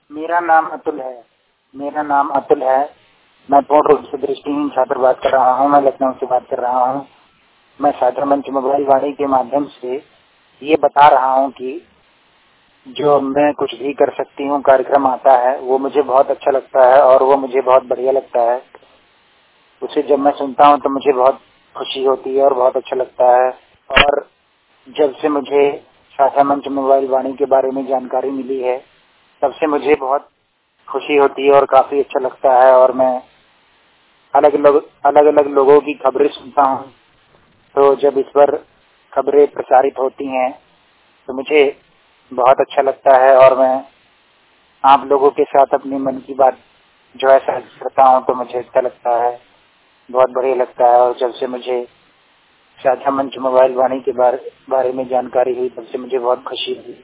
मेरा नाम अतुल है। मेरा नाम अतुल है। मैं पूर्ण रूप से दृष्टिहीन छात्र बात कर रहा हूँ। मैं लखनऊ से बात कर रहा हूँ। मैं साझा मंच मोबाइल वाणी के माध्यम से ये बता रहा हूँ कि जो मैं कुछ भी कर सकती हूँ कार्यक्रम आता है वो मुझे बहुत अच्छा लगता है और वो मुझे बहुत बढ़िया लगता है। उसे जब मैं सुनता हूँ तो मुझे बहुत खुशी होती है और बहुत अच्छा लगता है। और जब से मुझे साझा मंच मोबाइल वाणी के बारे में जानकारी मिली है तब से मुझे बहुत खुशी होती है और काफी अच्छा लगता है। और मैं अलग अलग लोगों की खबरें सुनता हूँ, तो जब इस पर खबरें प्रसारित होती हैं तो मुझे बहुत अच्छा लगता है और मैं आप लोगों के साथ अपनी मन की बात जो है साझा करता हूँ तो मुझे अच्छा लगता है, बहुत बढ़िया लगता है। और जब से मुझे साझा मंच मोबाइल वाणी के बारे में जानकारी हुई तब से मुझे बहुत खुशी हुई।